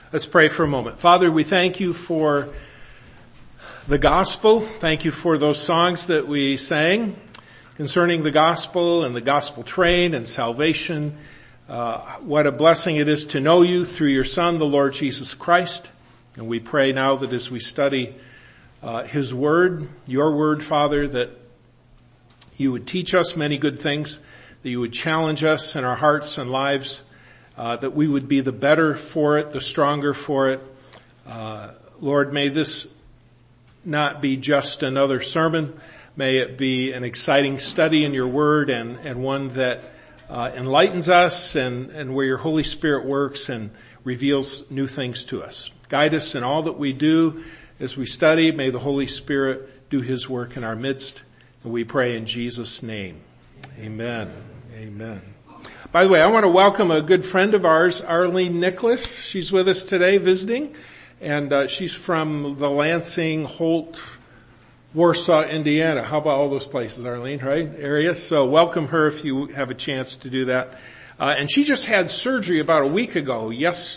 Let's pray for a moment. Father, we thank you for the gospel. Thank you for those songs that we sang concerning the gospel and the gospel train and salvation. What a blessing it is to know you through your Son, the Lord Jesus Christ. And we pray now that as we study his word, your word, Father, that you would teach us many good things, that you would challenge us in our hearts and lives, that we would be the better for it, the stronger for it. Lord, may this not be just another sermon. May it be an exciting study in your word and one that enlightens us and where your Holy Spirit works and reveals new things to us. Guide us in all that we do as we study. May the Holy Spirit do his work in our midst. And we pray in Jesus' name. Amen. Amen. By the way, I want to welcome a good friend of ours, Arlene Nicholas. She's with us today visiting, and she's from the Lansing, Holt, Warsaw, Indiana. How about all those places, Arlene, right? Area. So welcome her if you have a chance to do that. And she just had surgery about a week ago.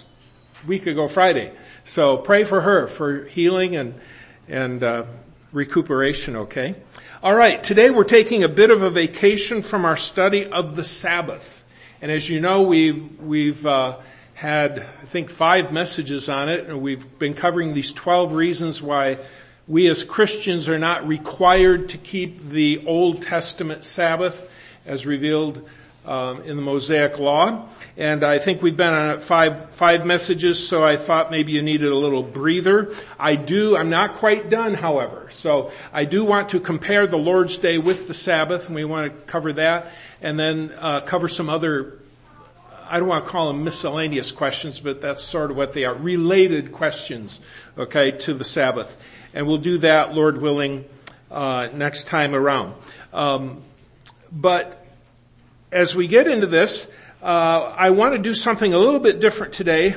Friday. So pray for her for healing and recuperation, okay? All right, today we're taking a bit of a vacation from our study of the Sabbath. And as you know, we've had, I think, 5 messages on it, and we've been covering these 12 reasons why we as Christians are not required to keep the Old Testament Sabbath as revealed in the Mosaic Law. And I think we've been on five messages, so I thought maybe you needed a little breather. I'm not quite done, however. So I do want to compare the Lord's Day with the Sabbath, and we want to cover that, and then cover some other, I don't want to call them miscellaneous questions, but that's sort of what they are, related questions, okay, to the Sabbath. And we'll do that, Lord willing, next time around. But as we get into this, I want to do something a little bit different today.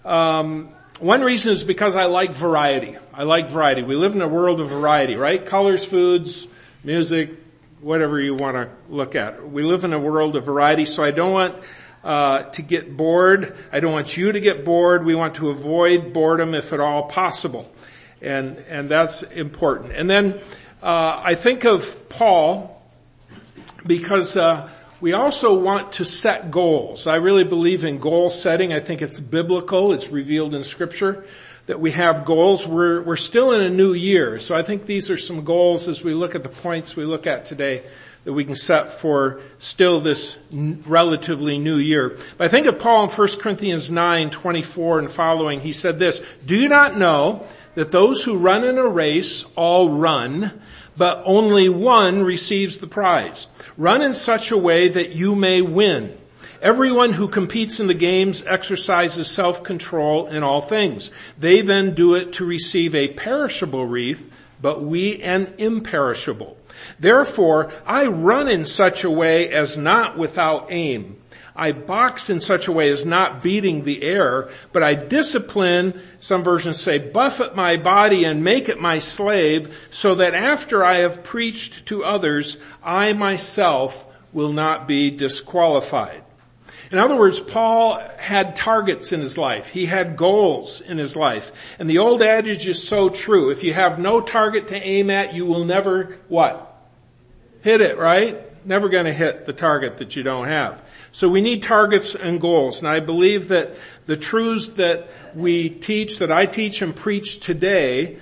One reason is because I like variety. We live in a world of variety, right? Colors, foods, music, whatever you want to look at. We live in a world of variety, so I don't want to get bored. I don't want you to get bored. We want to avoid boredom if at all possible. And that's important. And then I think of Paul because we also want to set goals. I really believe in goal setting. I think it's biblical. It's revealed in Scripture that we have goals. We're still in a new year. So I think these are some goals as we look at the points we look at today that we can set for still this relatively new year. But I think of Paul in 1 Corinthians 9:24 and following. He said this, "Do you not know that those who run in a race all run, but only one receives the prize? Run in such a way that you may win. Everyone who competes in the games exercises self-control in all things. They then do it to receive a perishable wreath, but we an imperishable. Therefore, I run in such a way as not without aim. I box in such a way as not beating the air, but I discipline," some versions say, "buffet my body and make it my slave, so that after I have preached to others, I myself will not be disqualified." In other words, Paul had targets in his life. He had goals in his life. And the old adage is so true. If you have no target to aim at, you will never, what? Hit it, right? Never going to hit the target that you don't have. So we need targets and goals. And I believe that the truths that we teach, that I teach and preach today,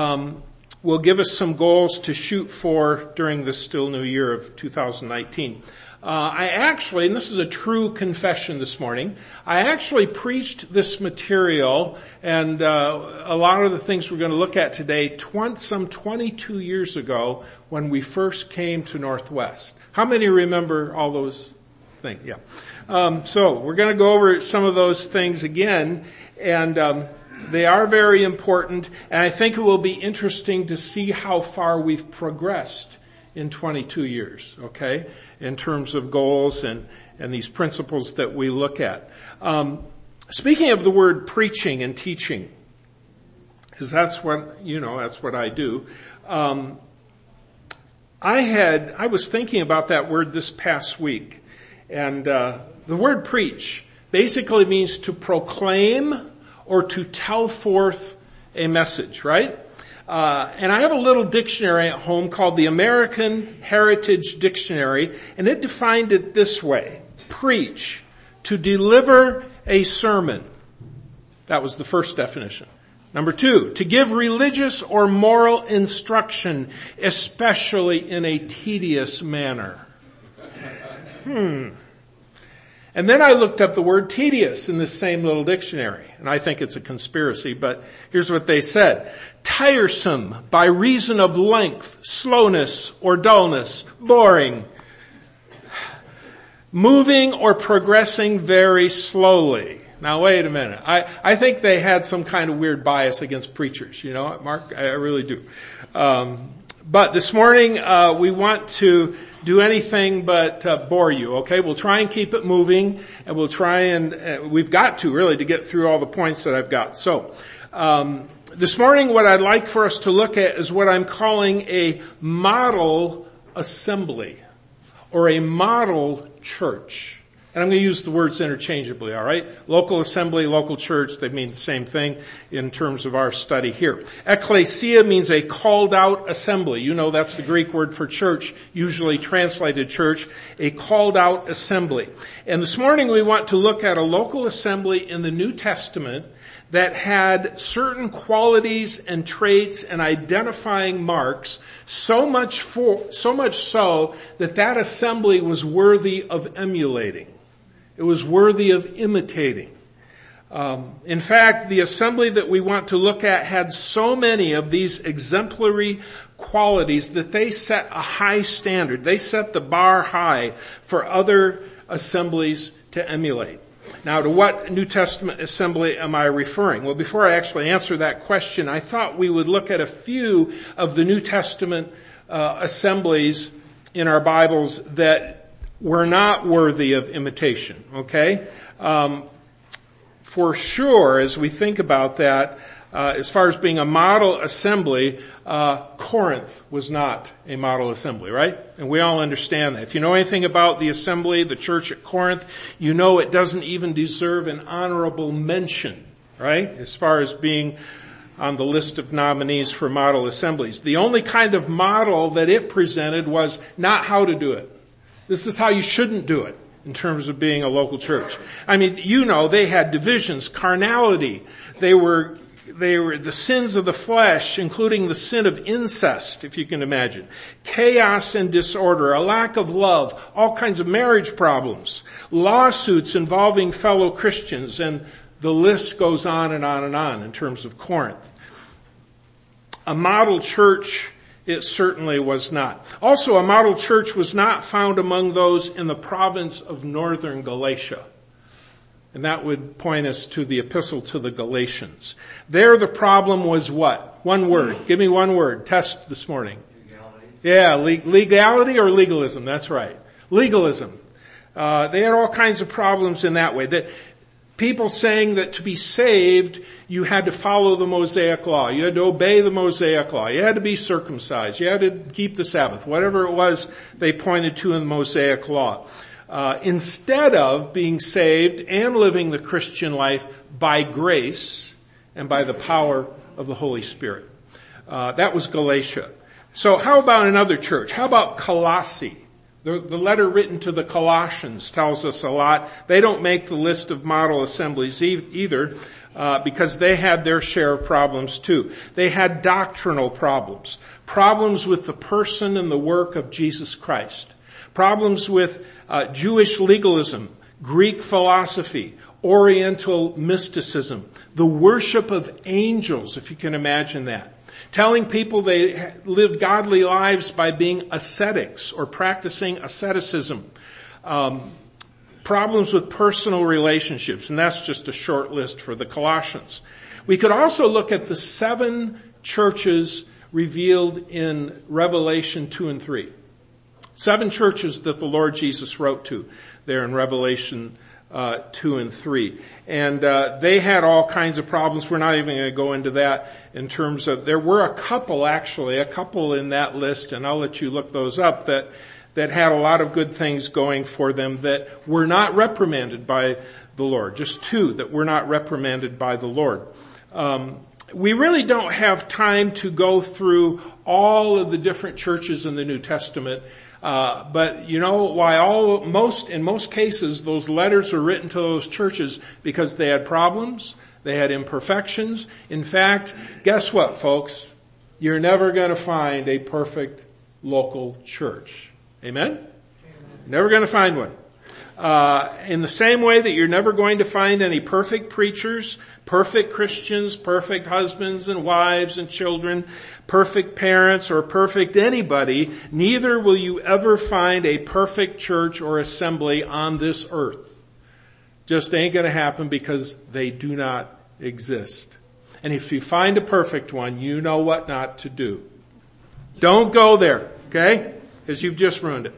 will give us some goals to shoot for during this still new year of 2019. I actually, and this is a true confession this morning, I actually preached this material and a lot of the things we're going to look at today some 22 years ago when we first came to Northwest. How many remember all those things? Yeah. So we're going to go over some of those things again, and they are very important, and I think it will be interesting to see how far we've progressed in 22 years, okay, in terms of goals and these principles that we look at. Speaking of the word preaching and teaching, because that's what I do. I was thinking about that word this past week, and the word preach basically means to proclaim or to tell forth a message, right? And I have a little dictionary at home called the American Heritage Dictionary, and it defined it this way: preach, to deliver a sermon. That was the first definition. Number 2, to give religious or moral instruction, especially in a tedious manner. And then I looked up the word tedious in this same little dictionary, and I think it's a conspiracy, but here's what they said: tiresome by reason of length, slowness, or dullness, boring, moving or progressing very slowly. Now wait a minute. I think they had some kind of weird bias against preachers. You know what, Mark? I really do. But this morning, we want to do anything but bore you, okay? We'll try and keep it moving, and we'll try and, we've got to really to get through all the points that I've got. So, this morning what I'd like for us to look at is what I'm calling a model assembly, or a model church. And I'm going to use the words interchangeably, all right? Local assembly, local church, they mean the same thing in terms of our study here. Ecclesia means a called out assembly. You know that's the Greek word for church, usually translated church, a called out assembly. And this morning we want to look at a local assembly in the New Testament that had certain qualities and traits and identifying marks, so much so that assembly was worthy of emulating. It was worthy of imitating. In fact, the assembly that we want to look at had so many of these exemplary qualities that they set a high standard. They set the bar high for other assemblies to emulate. Now, to what New Testament assembly am I referring? Well, before I actually answer that question, I thought we would look at a few of the New Testament assemblies in our Bibles that were not worthy of imitation, okay? For sure, as we think about that, as far as being a model assembly, Corinth was not a model assembly, right? And we all understand that. If you know anything about the assembly, the church at Corinth, you know it doesn't even deserve an honorable mention, right? As far as being on the list of nominees for model assemblies. The only kind of model that it presented was not how to do it. This is how you shouldn't do it in terms of being a local church. I mean, you know, they had divisions, carnality. They were the sins of the flesh, including the sin of incest, if you can imagine. Chaos and disorder, a lack of love, all kinds of marriage problems, lawsuits involving fellow Christians, and the list goes on and on and on in terms of Corinth. A model church it certainly was not. Also, a model church was not found among those in the province of northern Galatia. And that would point us to the epistle to the Galatians. There the problem was what? One word. Give me one word. Test this morning. Legality. Yeah, legality or legalism. That's right. Legalism. They had all kinds of problems in that way. That people saying that to be saved, you had to follow the Mosaic law. You had to obey the Mosaic law. You had to be circumcised. You had to keep the Sabbath. Whatever it was they pointed to in the Mosaic law. Instead of being saved and living the Christian life by grace and by the power of the Holy Spirit. That was Galatia. So how about another church? How about Colossae? The letter written to the Colossians tells us a lot. They don't make the list of model assemblies either, because they had their share of problems too. They had doctrinal problems with the person and the work of Jesus Christ, problems with Jewish legalism, Greek philosophy, Oriental mysticism, the worship of angels, if you can imagine that. Telling people they lived godly lives by being ascetics or practicing asceticism. Problems with personal relationships, and that's just a short list for the Colossians. We could also look at the 7 churches revealed in Revelation 2 and 3. 7 churches that the Lord Jesus wrote to there in Revelation 2 and 3. And they had all kinds of problems. We're not even going to go into that in terms of, there were a couple in that list, and I'll let you look those up, that had a lot of good things going for them that were not reprimanded by the Lord. Just 2 that were not reprimanded by the Lord. We really don't have time to go through all of the different churches in the New Testament. But you know why in most cases those letters are written to those churches? Because they had problems, they had imperfections. In fact, guess what, folks? You're never going to find a perfect local church. Amen? Never going to find one. In the same way that you're never going to find any perfect preachers, perfect Christians, perfect husbands and wives and children, perfect parents or perfect anybody, neither will you ever find a perfect church or assembly on this earth. Just ain't going to happen because they do not exist. And if you find a perfect one, you know what not to do. Don't go there, okay? Because you've just ruined it.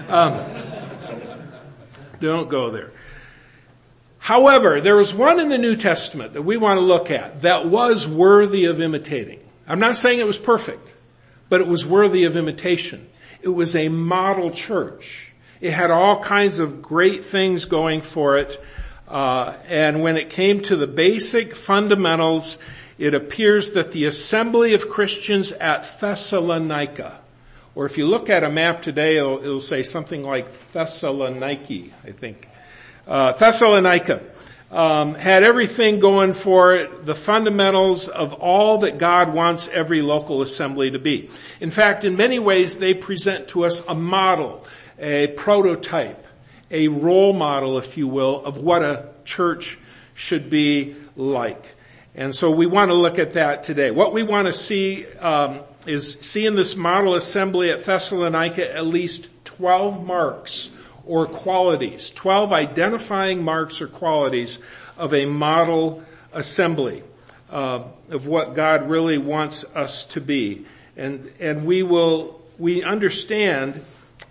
Don't go there. However, there was one in the New Testament that we want to look at that was worthy of imitating. I'm not saying it was perfect, but it was worthy of imitation. It was a model church. It had all kinds of great things going for it. And when it came to the basic fundamentals, it appears that the assembly of Christians at Thessalonica, or if you look at a map today, it'll say something like Thessaloniki, I think. Thessalonica had everything going for it, the fundamentals of all that God wants every local assembly to be. In fact, in many ways, they present to us a model, a prototype, a role model, if you will, of what a church should be like. And so we want to look at that today. What we want to see is see in this model assembly at Thessalonica at least 12 marks or qualities, 12 identifying marks or qualities of a model assembly, of what God really wants us to be. And we understand,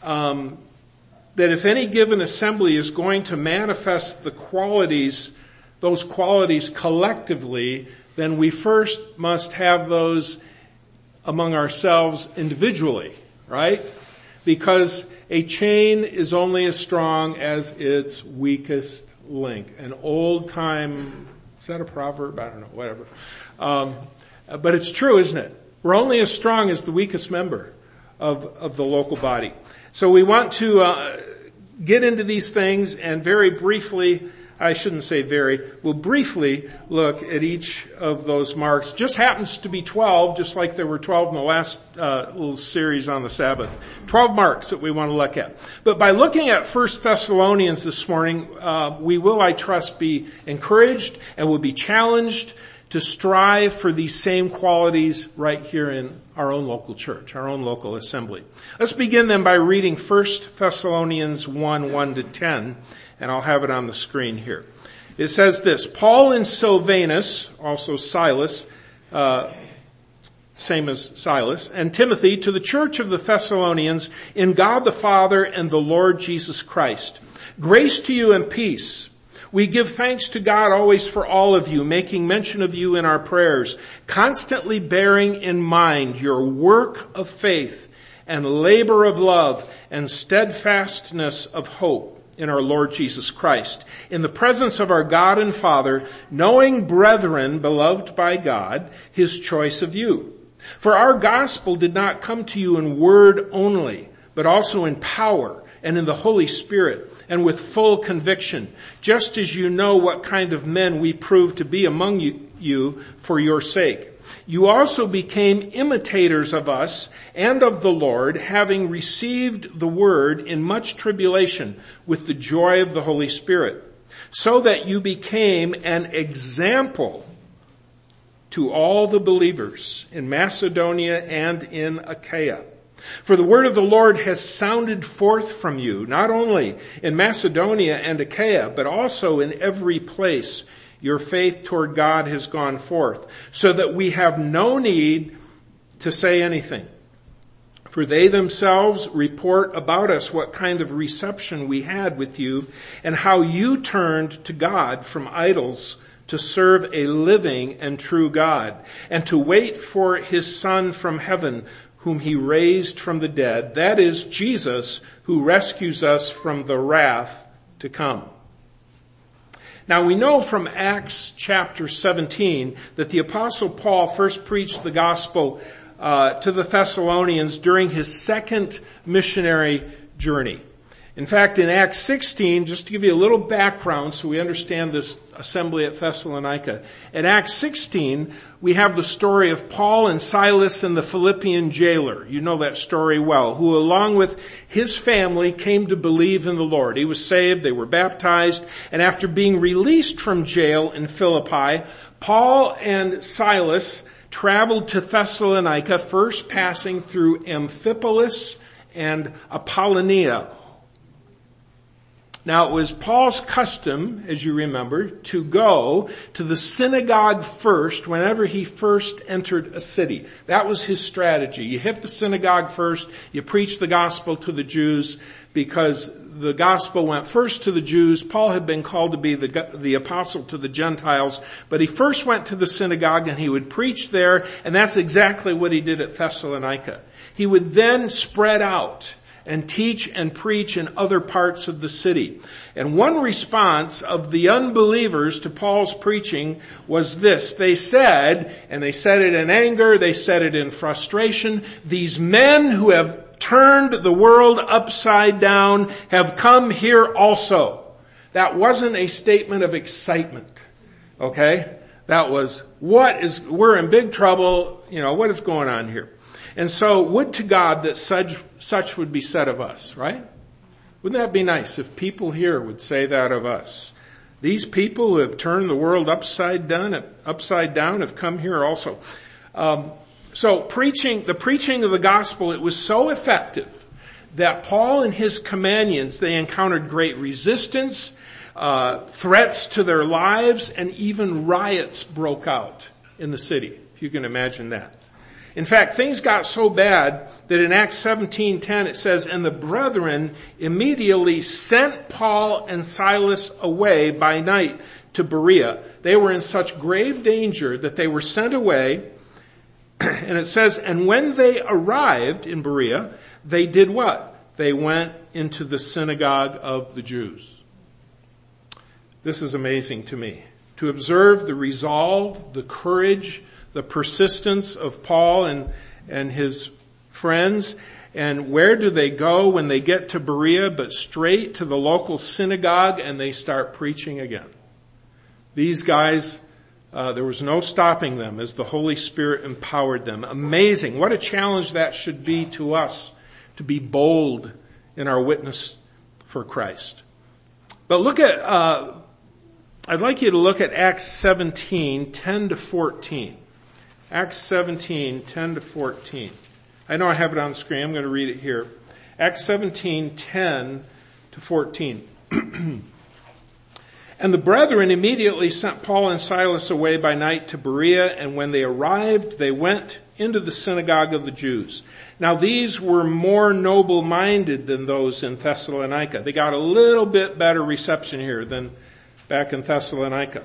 that if any given assembly is going to manifest those qualities collectively, then we first must have those among ourselves individually, right? Because a chain is only as strong as its weakest link. An old time, is that a proverb? I don't know, whatever. But it's true, isn't it? We're only as strong as the weakest member of the local body. So we want to get into these things and very briefly, I shouldn't say we'll briefly look at each of those marks. Just happens to be 12, just like there were 12 in the last little series on the Sabbath. 12 marks that we want to look at. But by looking at 1 Thessalonians this morning, we will, I trust, be encouraged and will be challenged to strive for these same qualities right here in our own local church, our own local assembly. Let's begin then by reading 1 Thessalonians 1:1-10. And I'll have it on the screen here. It says this: Paul and Silvanus, also Silas, same as Silas, and Timothy, to the church of the Thessalonians, in God the Father and the Lord Jesus Christ. Grace to you and peace. We give thanks to God always for all of you, making mention of you in our prayers, constantly bearing in mind your work of faith and labor of love and steadfastness of hope in our Lord Jesus Christ, in the presence of our God and Father, knowing, brethren, beloved by God, his choice of you. For our gospel did not come to you in word only, but also in power and in the Holy Spirit and with full conviction, just as you know what kind of men we proved to be among you for your sake. You also became imitators of us and of the Lord, having received the word in much tribulation with the joy of the Holy Spirit, so that you became an example to all the believers in Macedonia and in Achaia. For the word of the Lord has sounded forth from you, not only in Macedonia and Achaia, but also in every place. Your faith toward God has gone forth, so that we have no need to say anything. For they themselves report about us what kind of reception we had with you, and how you turned to God from idols to serve a living and true God, and to wait for his Son from heaven, whom he raised from the dead, that is, Jesus, who rescues us from the wrath to come. Now we know from Acts chapter 17 that the Apostle Paul first preached the gospel to the Thessalonians during his second missionary journey. In fact, in Acts 16, just to give you a little background so we understand this assembly at Thessalonica, in Acts 16, we have the story of Paul and Silas and the Philippian jailer. You know that story well, who along with his family came to believe in the Lord. He was saved, they were baptized, and after being released from jail in Philippi, Paul and Silas traveled to Thessalonica, first passing through Amphipolis and Apollonia. Now, it was Paul's custom, as you remember, to go to the synagogue first whenever he first entered a city. That was his strategy. You hit the synagogue first, you preach the gospel to the Jews, because the gospel went first to the Jews. Paul had been called to be the apostle to the Gentiles, but he first went to the synagogue and he would preach there, and that's exactly what he did at Thessalonica. He would then spread out and teach and preach in other parts of the city. And one response of the unbelievers to Paul's preaching was this. They said, and they said it in anger, they said it in frustration, these men who have turned the world upside down have come here also. That wasn't a statement of excitement. Okay? That was, we're in big trouble, what is going on here? And so, would to God that such would be said of us, right? Wouldn't that be nice if people here would say that of us? These people who have turned the world upside down have come here also. So the preaching of the gospel, it was so effective that Paul and his companions, they encountered great resistance, threats to their lives, and even riots broke out in the city, if you can imagine that. In fact, things got so bad that in Acts 17:10 it says, and the brethren immediately sent Paul and Silas away by night to Berea. They were in such grave danger that they were sent away. And it says, and when they arrived in Berea, they did what? They went into the synagogue of the Jews. This is amazing to me. To observe the resolve, the courage, the persistence of Paul and his friends. And where do they go when they get to Berea? But straight to the local synagogue, and they start preaching again. These guys, there was no stopping them as the Holy Spirit empowered them. Amazing. What a challenge that should be to us, to be bold in our witness for Christ. But look at, I'd like you to look at Acts 17:10 to 14. Acts 17:10 to 14. I know I have it on the screen. I'm going to read it here. Acts 17:10 to 14. And the brethren immediately sent Paul and Silas away by night to Berea, and when they arrived, they went into the synagogue of the Jews. Now these were more noble-minded than those in Thessalonica. They got a little bit better reception here than back in Thessalonica.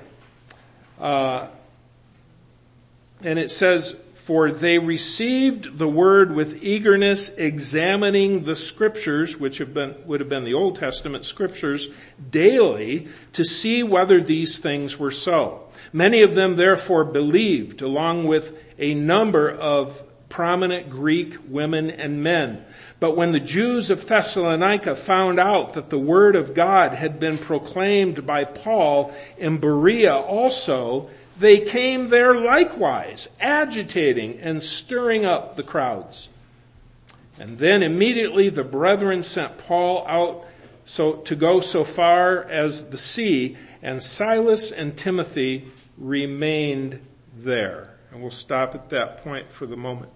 And it says, for they received the word with eagerness, examining the scriptures, which would have been the Old Testament scriptures, daily to see whether these things were so. Many of them therefore believed, along with a number of prominent Greek women and men. But when the Jews of Thessalonica found out that the word of God had been proclaimed by Paul in Berea also, they came there likewise, agitating and stirring up the crowds. And then immediately the brethren sent Paul out to go so far as the sea, and Silas and Timothy remained there. And we'll stop at that point for the moment.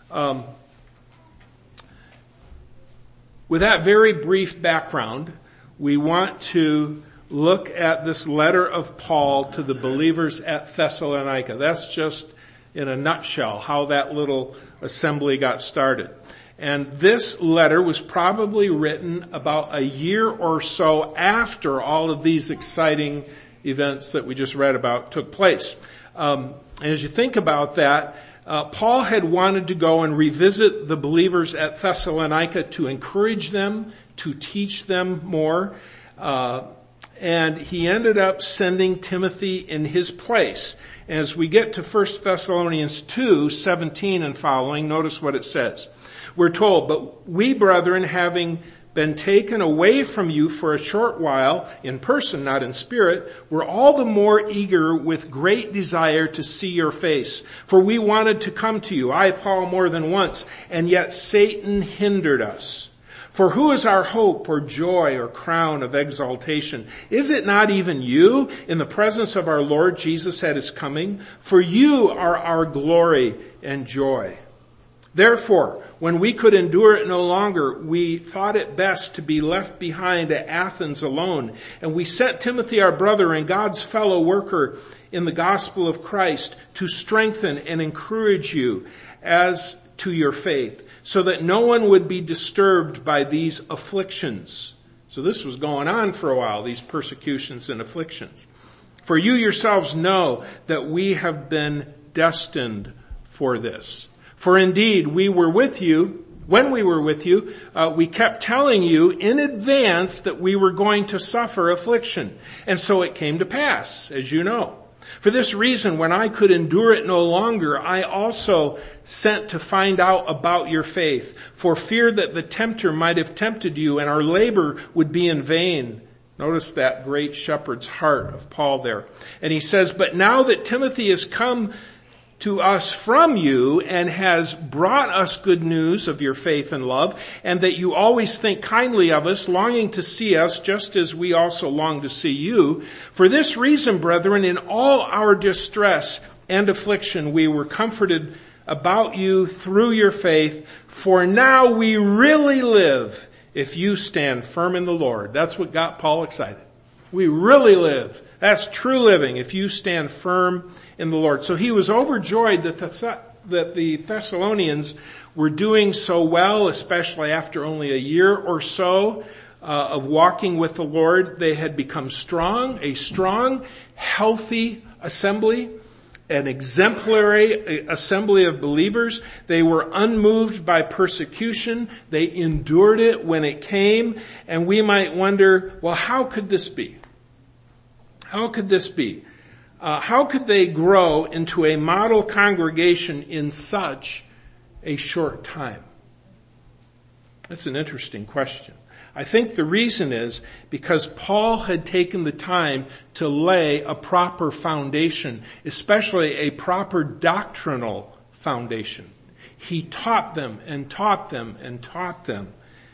With that very brief background, we want to look at this letter of Paul to the believers at Thessalonica. That's just in a nutshell how that little assembly got started. And this letter was probably written about a year or so after all of these exciting events that we just read about took place. And as you think about that, Paul had wanted to go and revisit the believers at Thessalonica to encourage them, to teach them more. and he ended up sending Timothy in his place. As we get to 1 Thessalonians 2:17 and following, notice what it says. We're told, "But we, brethren, having been taken away from you for a short while, in person, not in spirit, were all the more eager with great desire to see your face. For we wanted to come to you, I, Paul, more than once, and yet Satan hindered us. For who is our hope or joy or crown of exaltation? Is it not even you in the presence of our Lord Jesus at his coming? For you are our glory and joy. Therefore, when we could endure it no longer, we thought it best to be left behind at Athens alone. And we sent Timothy, our brother and God's fellow worker in the gospel of Christ, to strengthen and encourage you as to your faith, so that no one would be disturbed by these afflictions." So this was going on for a while, these persecutions and afflictions. "For you yourselves know that we have been destined for this. For indeed, when we were with you, we kept telling you in advance that we were going to suffer affliction. And so it came to pass, as you know. For this reason, when I could endure it no longer, I also sent to find out about your faith, for fear that the tempter might have tempted you and our labor would be in vain." Notice that great shepherd's heart of Paul there. And he says, "But now that Timothy has come to us from you and has brought us good news of your faith and love, and that you always think kindly of us, longing to see us just as we also long to see you. For this reason, brethren, in all our distress and affliction, we were comforted about you through your faith. For now we really live if you stand firm in the Lord." That's what got Paul excited. We really live. That's true living if you stand firm in the Lord. So he was overjoyed that the Thessalonians were doing so well, especially after only a year or so of walking with the Lord. They had become a strong, healthy assembly, an exemplary assembly of believers. They were unmoved by persecution. They endured it when it came. And we might wonder, well, how could this be? How could this be? How could they grow into a model congregation in such a short time? That's an interesting question. I think the reason is because Paul had taken the time to lay a proper foundation, especially a proper doctrinal foundation. He taught them and taught them and taught them.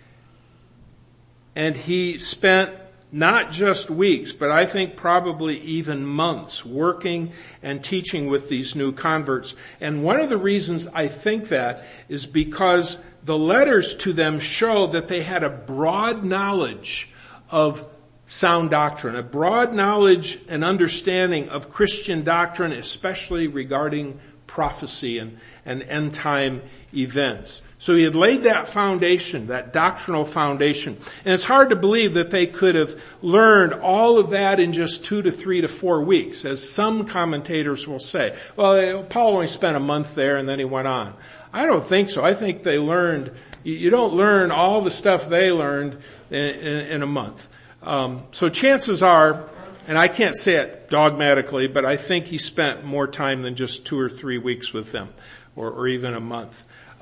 And he spent not just weeks, but I think probably even months working and teaching with these new converts. And one of the reasons I think that is because the letters to them show that they had a broad knowledge of sound doctrine, a broad knowledge and understanding of Christian doctrine, especially regarding prophecy and end time events. So he had laid that foundation, that doctrinal foundation. And it's hard to believe that they could have learned all of that in just 2 to 3 to 4 weeks, as some commentators will say. Well, Paul only spent a month there and then he went on. I don't think so. I think they learned, you don't learn all the stuff they learned in a month. So chances are, and I can't say it dogmatically, but I think he spent more time than just 2 or 3 weeks with them, or even a month.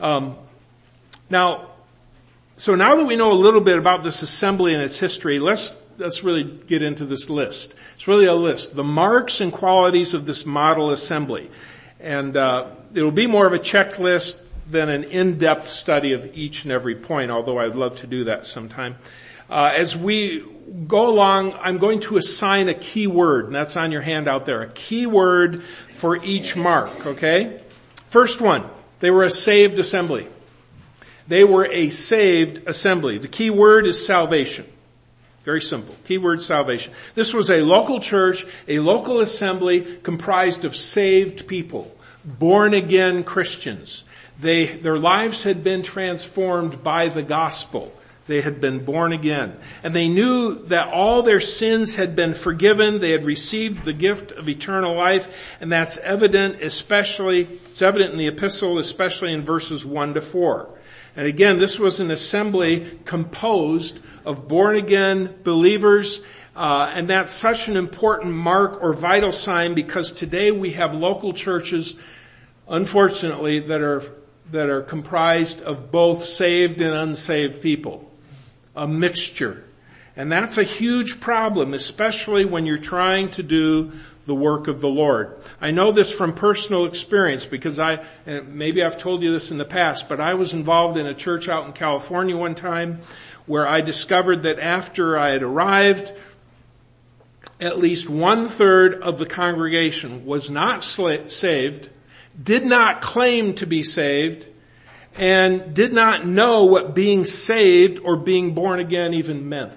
Now that we know a little bit about this assembly and its history, let's really get into this list. It's really a list. The marks and qualities of this model assembly. And it'll be more of a checklist than an in-depth study of each and every point, although I'd love to do that sometime. As we go along, I'm going to assign a key word, and that's on your handout there, a key word for each mark, okay? First one, they were a saved assembly. They were a saved assembly. The key word is salvation. Very simple. Key word, salvation. This was a local church, a local assembly comprised of saved people, born again Christians. Their lives had been transformed by the gospel. They had been born again. And they knew that all their sins had been forgiven. They had received the gift of eternal life. And that's evident it's evident in the epistle, especially in verses 1 to 4. And again, this was an assembly composed of born again believers, And that's such an important mark or vital sign, because today we have local churches, unfortunately, that are comprised of both saved and unsaved people. A mixture. And that's a huge problem, especially when you're trying to do the work of the Lord. I know this from personal experience, because and maybe I've told you this in the past, but I was involved in a church out in California one time where I discovered that after I had arrived, at least 1/3 of the congregation was not saved, did not claim to be saved, and did not know what being saved or being born again even meant.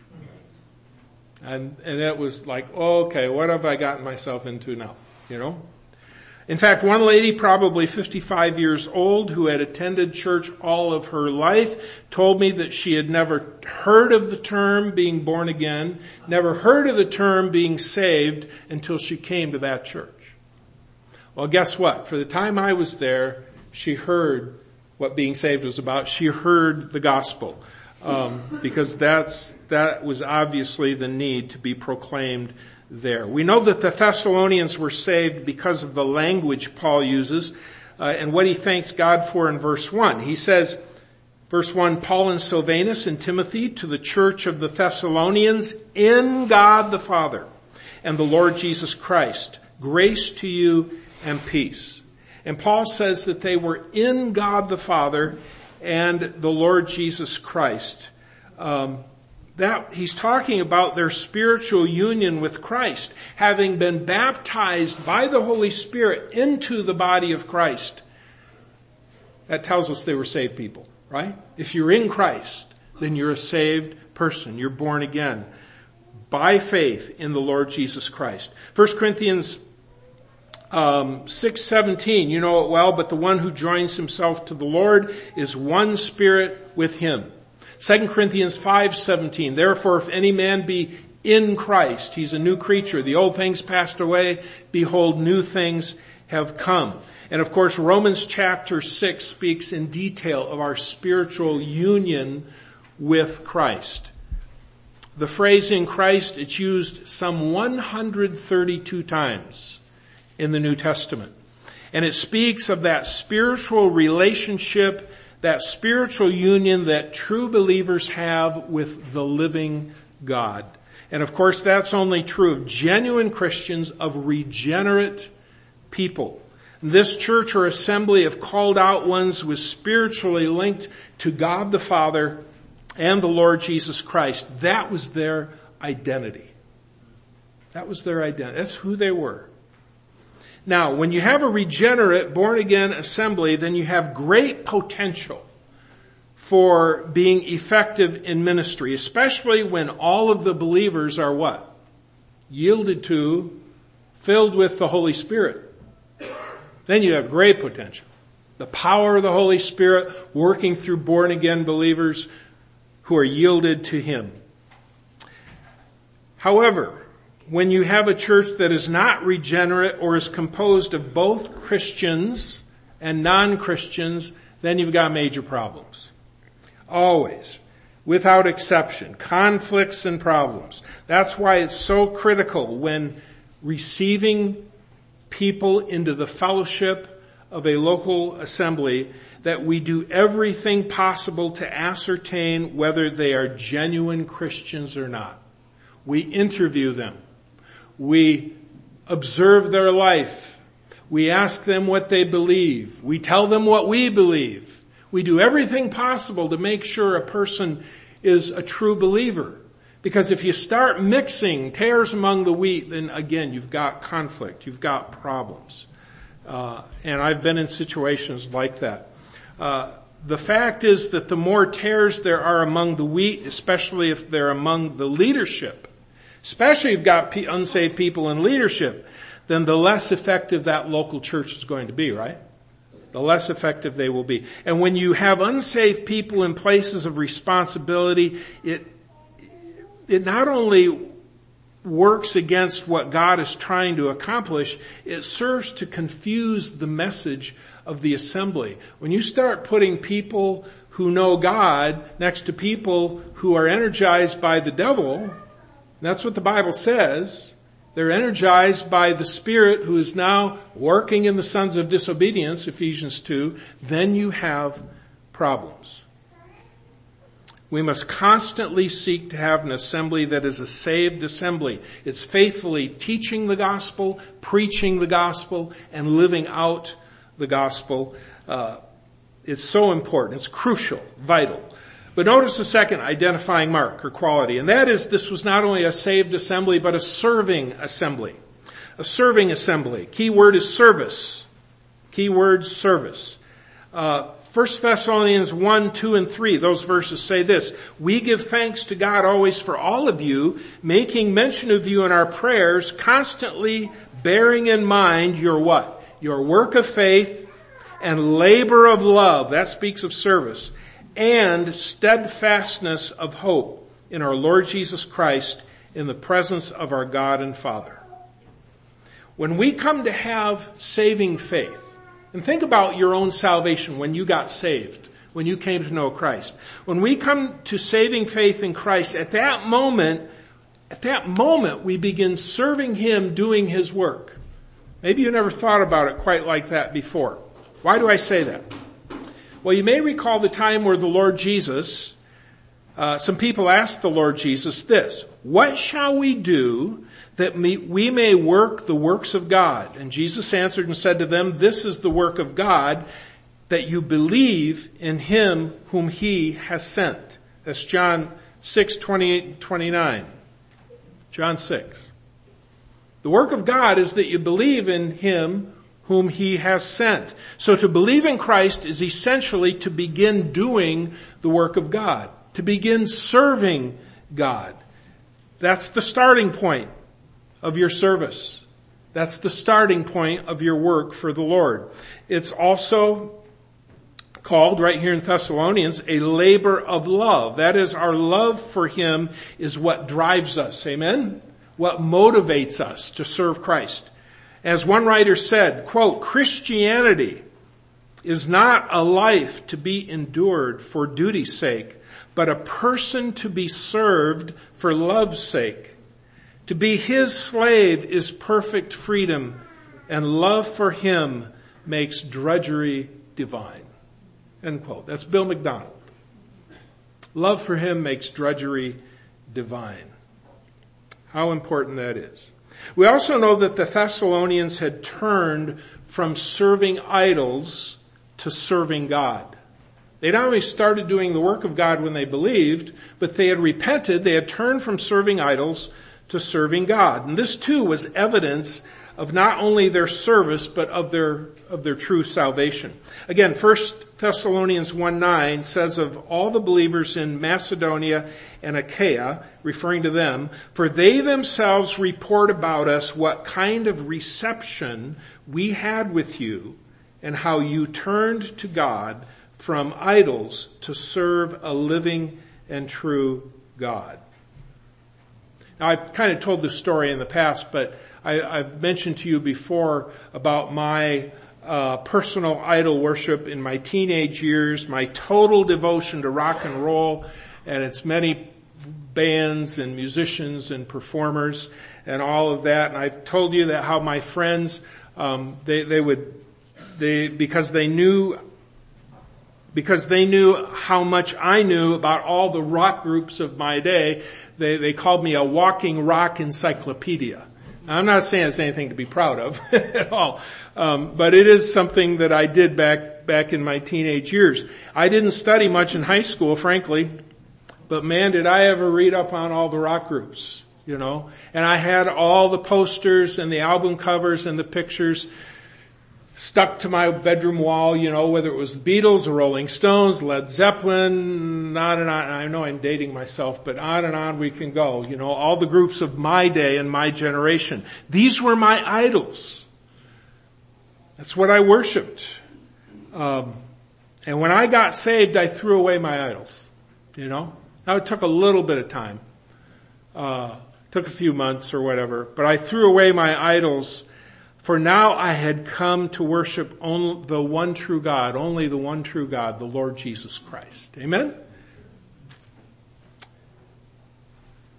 And it was like, okay, what have I gotten myself into now? In fact, one lady, probably 55 years old, who had attended church all of her life, told me that she had never heard of the term being born again, never heard of the term being saved until she came to that church. Well, guess what? For the time I was there, she heard what being saved was about. She heard the gospel. Because that was obviously the need to be proclaimed there. We know that the Thessalonians were saved because of the language Paul uses, and what he thanks God for in verse 1. He says, verse 1, Paul and Silvanus and Timothy to the church of the Thessalonians in God the Father and the Lord Jesus Christ, grace to you and peace. And Paul says that they were in God the Father and the Lord Jesus Christ. That he's talking about their spiritual union with Christ, having been baptized by the Holy Spirit into the body of Christ. That tells us they were saved people, right? If you're in Christ, then you're a saved person. You're born again by faith in the Lord Jesus Christ. 1 Corinthians 6:17, you know it well, but the one who joins himself to the Lord is one spirit with him. 2 Corinthians 5:17, therefore if any man be in Christ, he's a new creature. The old things passed away. Behold, new things have come. And of course, Romans chapter 6 speaks in detail of our spiritual union with Christ. The phrase in Christ, it's used some 132 times in the New Testament. And it speaks of that spiritual relationship, that spiritual union that true believers have with the living God. And of course, that's only true of genuine Christians, of regenerate people. This church or assembly of called out ones was spiritually linked to God the Father and the Lord Jesus Christ. That was their identity. That was their identity. That's who they were. Now, when you have a regenerate, born-again assembly, then you have great potential for being effective in ministry, especially when all of the believers are what? Yielded to, filled with the Holy Spirit. Then you have great potential. The power of the Holy Spirit working through born-again believers who are yielded to Him. However, when you have a church that is not regenerate or is composed of both Christians and non-Christians, then you've got major problems. Always. Without exception. Conflicts and problems. That's why it's so critical when receiving people into the fellowship of a local assembly that we do everything possible to ascertain whether they are genuine Christians or not. We interview them. We observe their life. We ask them what they believe. We tell them what we believe. We do everything possible to make sure a person is a true believer. Because if you start mixing tares among the wheat, then again, you've got conflict. You've got problems. And I've been in situations like that. The fact is that the more tares there are among the wheat, especially if they're among the leadership, especially if you've got unsaved people in leadership, then the less effective that local church is going to be, right? The less effective they will be. And when you have unsaved people in places of responsibility, it not only works against what God is trying to accomplish, it serves to confuse the message of the assembly. When you start putting people who know God next to people who are energized by the devil, That's what the Bible says. They're energized by the Spirit who is now working in the sons of disobedience, Ephesians 2. Then you have problems. We must constantly seek to have an assembly that is a saved assembly. It's faithfully teaching the gospel, preaching the gospel, and living out the gospel. It's so important. It's crucial, vital. But notice the second identifying mark or quality, and that is this was not only a saved assembly, but a serving assembly. A serving assembly. Key word is service. Key word, service. 1 Thessalonians 1, 2, and 3, those verses say this: we give thanks to God always for all of you, making mention of you in our prayers, constantly bearing in mind your what? Your work of faith and labor of love. That speaks of service. And steadfastness of hope in our Lord Jesus Christ in the presence of our God and Father. When we come to have saving faith, and think about your own salvation when you got saved, when you came to know Christ. When we come to saving faith in Christ, at that moment we begin serving Him, doing His work. Maybe you never thought about it quite like that before. Why do I say that? Well, you may recall the time where the Lord Jesus, some people asked the Lord Jesus this: what shall we do that we may work the works of God? And Jesus answered and said to them, this is the work of God, that you believe in Him whom He has sent. That's John 6, 28 and 29. John 6. The work of God is that you believe in Him whom He has sent. So to believe in Christ is essentially to begin doing the work of God, to begin serving God. That's the starting point of your service. That's the starting point of your work for the Lord. It's also called, right here in Thessalonians, a labor of love. That is, our love for Him is what drives us. Amen? What motivates us to serve Christ. As one writer said, quote, Christianity is not a life to be endured for duty's sake, but a person to be served for love's sake. To be His slave is perfect freedom, and love for Him makes drudgery divine. End quote. That's Bill McDonald. Love for Him makes drudgery divine. How important that is. We also know that the Thessalonians had turned from serving idols to serving God. They not only started doing the work of God when they believed, but they had repented, they had turned from serving idols to serving God. And this too was evidence of not only their service, but of their true salvation. Again, 1 Thessalonians 1:9 says of all the believers in Macedonia and Achaia, referring to them, for they themselves report about us what kind of reception we had with you and how you turned to God from idols to serve a living and true God. Now, I've kind of told this story in the past, but I've mentioned to you before about my personal idol worship in my teenage years, my total devotion to rock and roll and its many bands and musicians and performers and all of that. And I've told you that how my friends, because they knew how much I knew about all the rock groups of my day, they called me a walking rock encyclopedia. Now, I'm not saying it's anything to be proud of at all, but it is something that I did back in my teenage years. I didn't study much in high school, frankly, but man, did I ever read up on all the rock groups, you know. And I had all the posters and the album covers and the pictures stuck to my bedroom wall, you know, whether it was the Beatles, the Rolling Stones, Led Zeppelin, on and on. I know I'm dating myself, but on and on we can go. You know, all the groups of my day and my generation. These were my idols. That's what I worshiped. And when I got saved, I threw away my idols, you know. Now it took a little bit of time. Took a few months or whatever, but I threw away my idols. For now I had come to worship only the one true God, the Lord Jesus Christ. Amen?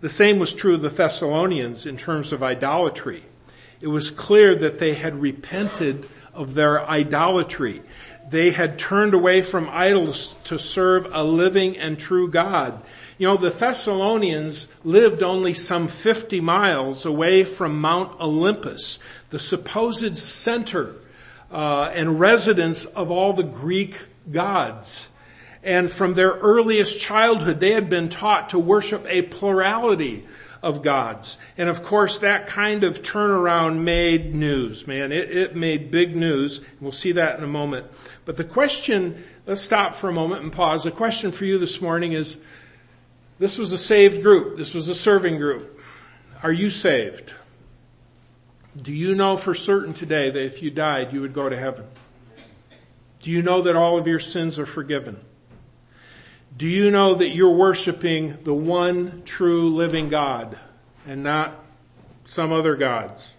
The same was true of the Thessalonians in terms of idolatry. It was clear that they had repented of their idolatry. They had turned away from idols to serve a living and true God. You know, the Thessalonians lived only some 50 miles away from Mount Olympus, the supposed center and residence of all the Greek gods. And from their earliest childhood, they had been taught to worship a plurality of gods. And of course, that kind of turnaround made news, man. It made big news. We'll see that in a moment. But the question, let's stop for a moment and pause. The question for you this morning is, this was a saved group. This was a serving group. Are you saved? Do you know for certain today that if you died, you would go to heaven? Do you know that all of your sins are forgiven? Do you know that you're worshiping the one true living God and not some other gods?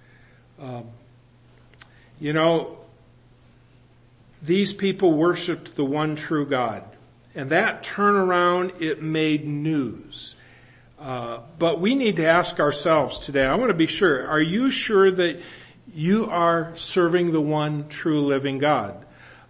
These people worshiped the one true God. And that turnaround, it made news. But we need to ask ourselves today, I want to be sure, are you sure that you are serving the one true living God?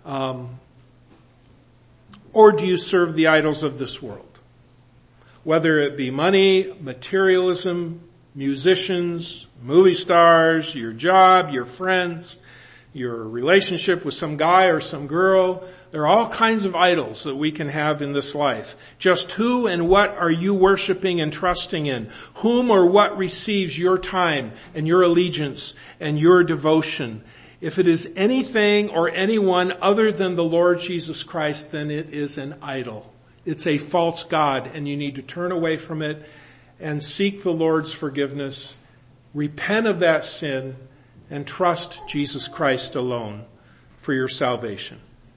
Or do you serve the idols of this world? Whether it be money, materialism, musicians, movie stars, your job, your friends, your relationship with some guy or some girl. There are all kinds of idols that we can have in this life. Just who and what are you worshiping and trusting in? Whom or what receives your time and your allegiance and your devotion? If it is anything or anyone other than the Lord Jesus Christ, then it is an idol. It's a false god, and you need to turn away from it and seek the Lord's forgiveness, repent of that sin, and trust Jesus Christ alone for your salvation.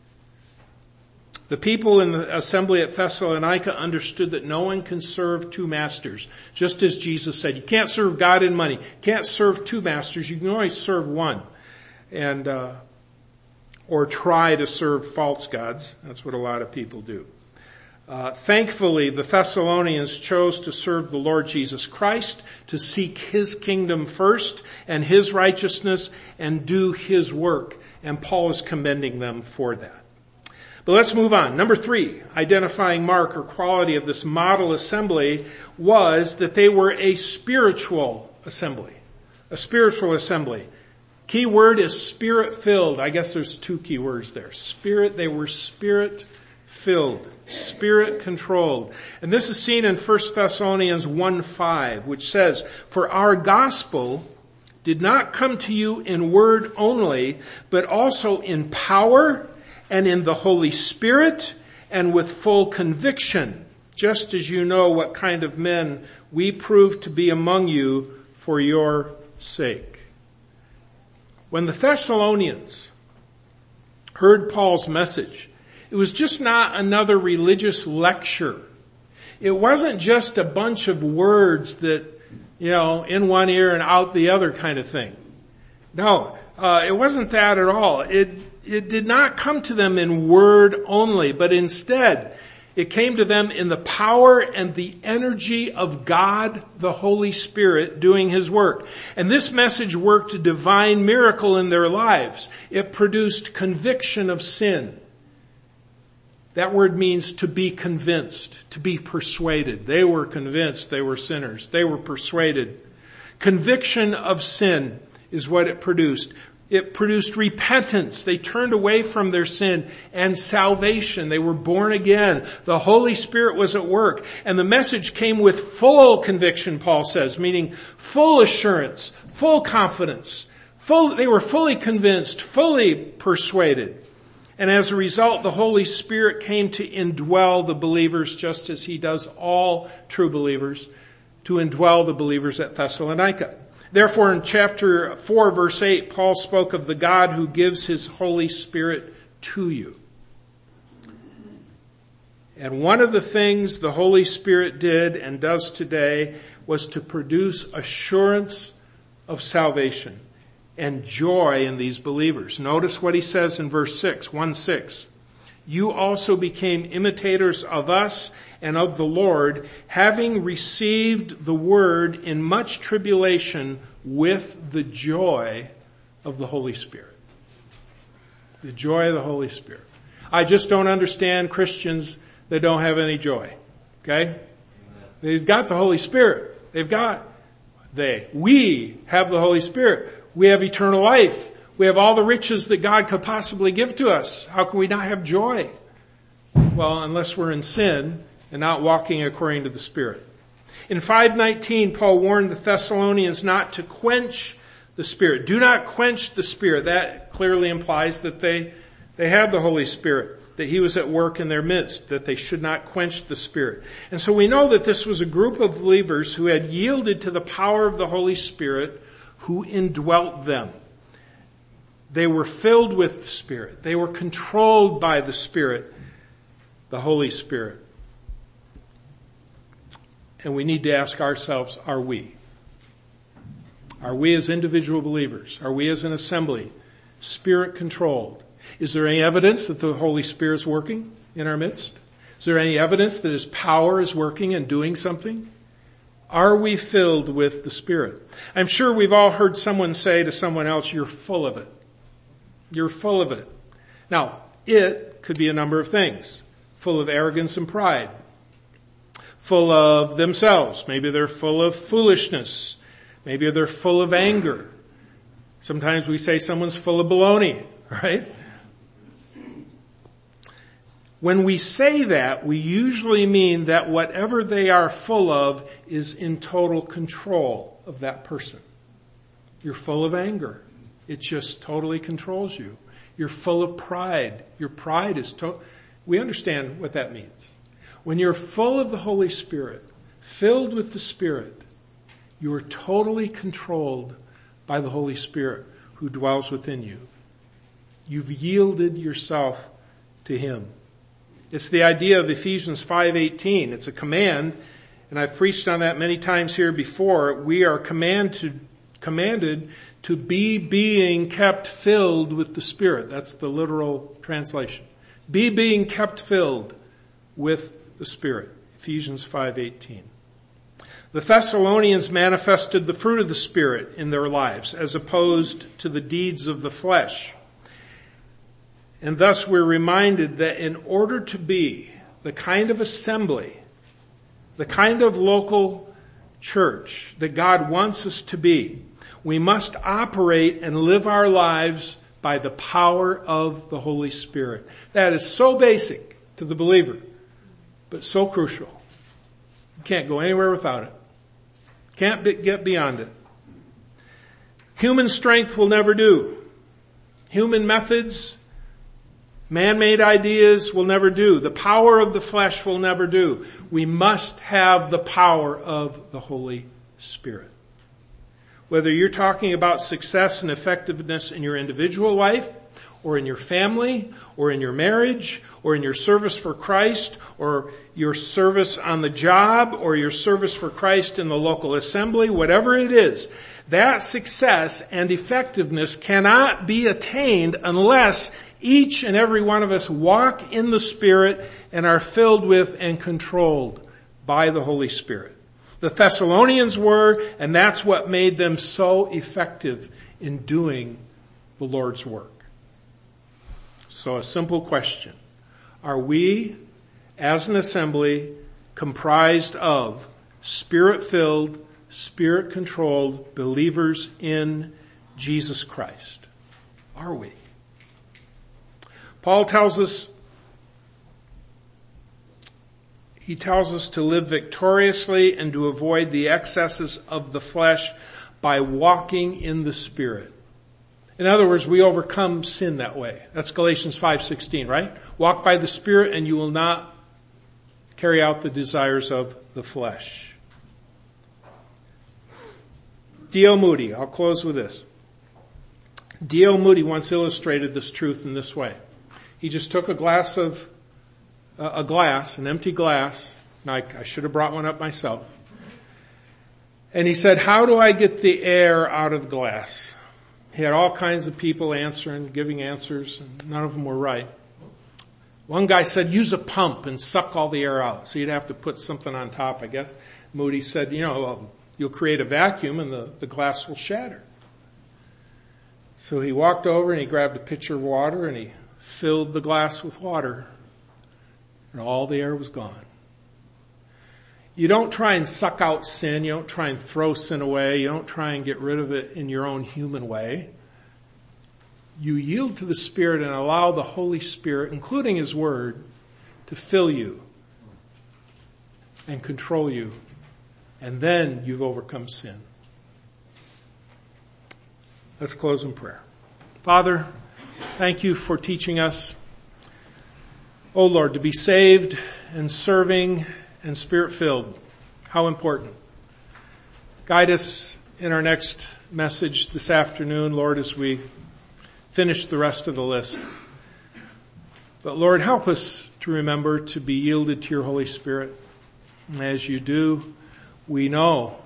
The people in the assembly at Thessalonica understood that no one can serve two masters. Just as Jesus said, you can't serve God and money. You can't serve two masters. You can only serve one. And or try to serve false gods. That's what a lot of people do. Thankfully, the Thessalonians chose to serve the Lord Jesus Christ, to seek His kingdom first and His righteousness and do His work. And Paul is commending them for that. But let's move on. Number 3, identifying mark or quality of this model assembly was that they were a spiritual assembly. A spiritual assembly. Key word is spirit-filled. I guess there's 2 key words there. Spirit, they were spirit-filled, spirit-controlled. And this is seen in 1 Thessalonians 1:5, which says, "For our gospel did not come to you in word only, but also in power and in the Holy Spirit and with full conviction, just as you know what kind of men we proved to be among you for your sake." When the Thessalonians heard Paul's message, it was just not another religious lecture. It wasn't just a bunch of words that, in one ear and out the other kind of thing. No, it wasn't that at all. It did not come to them in word only, but instead it came to them in the power and the energy of God, the Holy Spirit, doing His work. And this message worked a divine miracle in their lives. It produced conviction of sin. That word means to be convinced, to be persuaded. They were convinced they were sinners. They were persuaded. Conviction of sin is what it produced. It produced repentance. They turned away from their sin, and salvation. They were born again. The Holy Spirit was at work. And the message came with full conviction, Paul says, meaning full assurance, full confidence. They were fully convinced, fully persuaded. And as a result, the Holy Spirit came to indwell the believers, just as He does all true believers, to indwell the believers at Thessalonica. Therefore, in chapter 4, verse 8, Paul spoke of the God who gives His Holy Spirit to you. And one of the things the Holy Spirit did and does today was to produce assurance of salvation and joy in these believers. Notice what he says in verse 6, 1:6. you also became imitators of us and of the Lord, having received the word in much tribulation with the joy of the Holy Spirit. The joy of the Holy Spirit. I just don't understand Christians that don't have any joy. Okay? They've got the Holy Spirit. We have the Holy Spirit. We have eternal life. We have all the riches that God could possibly give to us. How can we not have joy? Well, unless we're in sin and not walking according to the Spirit. In 5:19, Paul warned the Thessalonians not to quench the Spirit. Do not quench the Spirit. That clearly implies that they had the Holy Spirit, that He was at work in their midst, that they should not quench the Spirit. And so we know that this was a group of believers who had yielded to the power of the Holy Spirit who indwelt them. They were filled with the Spirit. They were controlled by the Spirit, the Holy Spirit. And we need to ask ourselves, are we? Are we as individual believers? Are we as an assembly Spirit controlled? Is there any evidence that the Holy Spirit is working in our midst? Is there any evidence that His power is working and doing something? Are we filled with the Spirit? I'm sure we've all heard someone say to someone else, you're full of it. You're full of it. Now, it could be a number of things. Full of arrogance and pride. Full of themselves. Maybe they're full of foolishness. Maybe they're full of anger. Sometimes we say someone's full of baloney, right? When we say that, we usually mean that whatever they are full of is in total control of that person. You're full of anger. It just totally controls you. You're full of pride. Your pride is we understand what that means. When you're full of the Holy Spirit, filled with the Spirit, you are totally controlled by the Holy Spirit who dwells within you. You've yielded yourself to Him. It's the idea of Ephesians 5:18. It's a command, and I've preached on that many times here before. We are commanded to be being kept filled with the Spirit. That's the literal translation. Be being kept filled with the Spirit. Ephesians 5:18. The Thessalonians manifested the fruit of the Spirit in their lives as opposed to the deeds of the flesh. And thus we're reminded that in order to be the kind of assembly, the kind of local church that God wants us to be, we must operate and live our lives by the power of the Holy Spirit. That is so basic to the believer, but so crucial. You can't go anywhere without it. Can't get beyond it. Human strength will never do. Human methods, man-made ideas will never do. The power of the flesh will never do. We must have the power of the Holy Spirit. Whether you're talking about success and effectiveness in your individual life, or in your family, or in your marriage, or in your service for Christ, or your service on the job, or your service for Christ in the local assembly, whatever it is, that success and effectiveness cannot be attained unless each and every one of us walk in the Spirit and are filled with and controlled by the Holy Spirit. The Thessalonians were, and that's what made them so effective in doing the Lord's work. So a simple question. Are we, as an assembly, comprised of Spirit-filled, Spirit-controlled believers in Jesus Christ? Are we? Paul tells us, he tells us to live victoriously and to avoid the excesses of the flesh by walking in the Spirit. In other words, we overcome sin that way. That's Galatians 5:16, right? Walk by the Spirit and you will not carry out the desires of the flesh. D.L. Moody, I'll close with this. D.L. Moody once illustrated this truth in this way. He just took an empty glass, and I should have brought one up myself. And he said, how do I get the air out of the glass? He had all kinds of people answering, giving answers, and none of them were right. One guy said, use a pump and suck all the air out. So you'd have to put something on top, I guess. Moody said, you'll create a vacuum and the glass will shatter. So he walked over and he grabbed a pitcher of water and he filled the glass with water. And all the air was gone. You don't try and suck out sin. You don't try and throw sin away. You don't try and get rid of it in your own human way. You yield to the Spirit and allow the Holy Spirit, including His Word, to fill you and control you. And then you've overcome sin. Let's close in prayer. Father, thank you for teaching us, oh Lord, to be saved and serving and Spirit-filled. How important. Guide us in our next message this afternoon, Lord, as we finish the rest of the list. But Lord, help us to remember to be yielded to your Holy Spirit. And as you do, we know,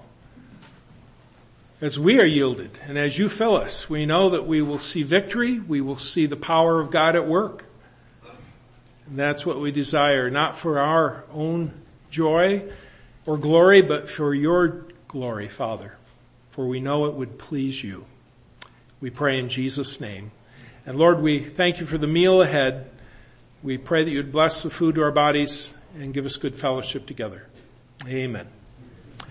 as we are yielded and as you fill us, we know that we will see victory. We will see the power of God at work. And that's what we desire, not for our own joy or glory, but for your glory, Father. For we know it would please you. We pray in Jesus' name. And Lord, we thank you for the meal ahead. We pray that you'd bless the food to our bodies and give us good fellowship together. Amen.